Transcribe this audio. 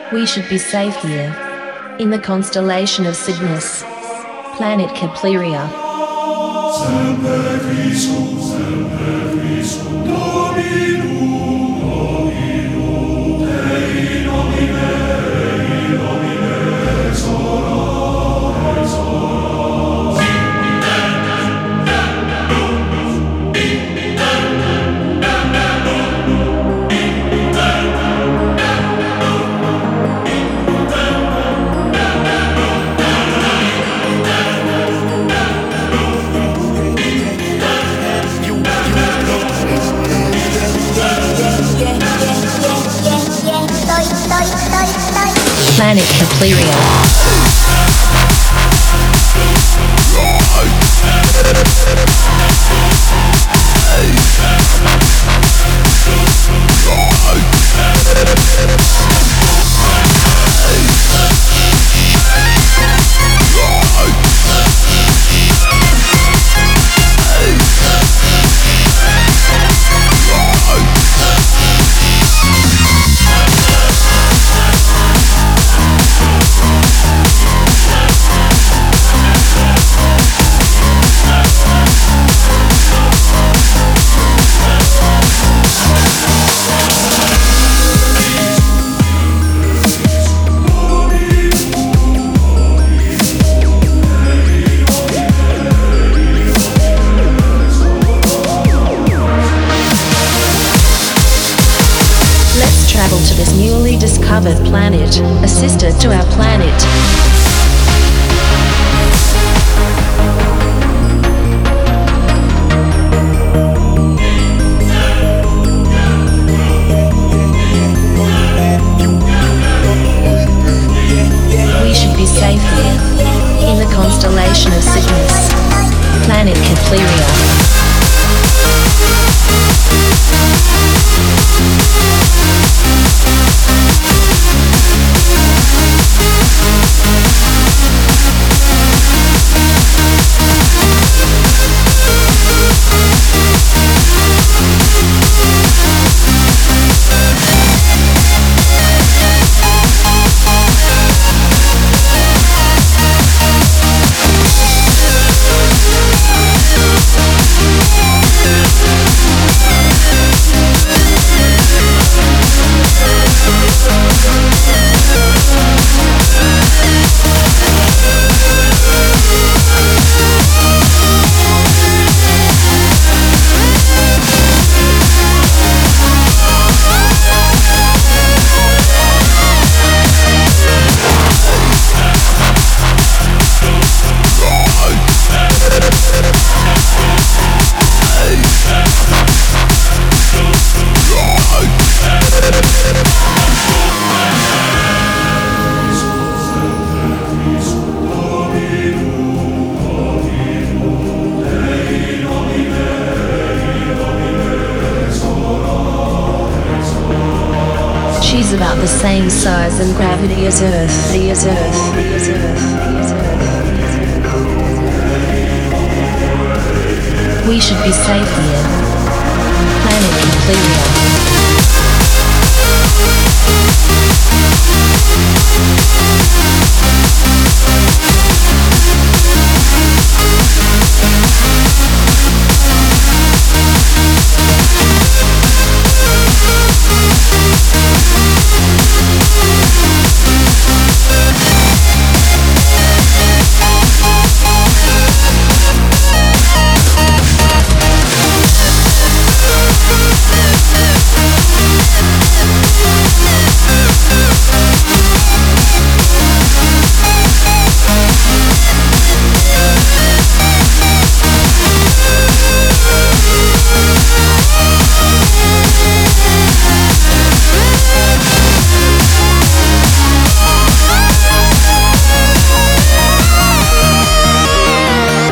We should be safe here. In the constellation of Cygnus. Planet Kepleria. Semper Christus, Semper Christus, Dominum, Dominum, Dei nomine, Dei nomine, exora, exora. Planet Kepleria. To this newly discovered planet, a sister to our planet. We should be safe here, in the constellation of Cygnus, planet Kepleria. She's about the same size and gravity as Earth. We should be safe here. Planet Kepleria.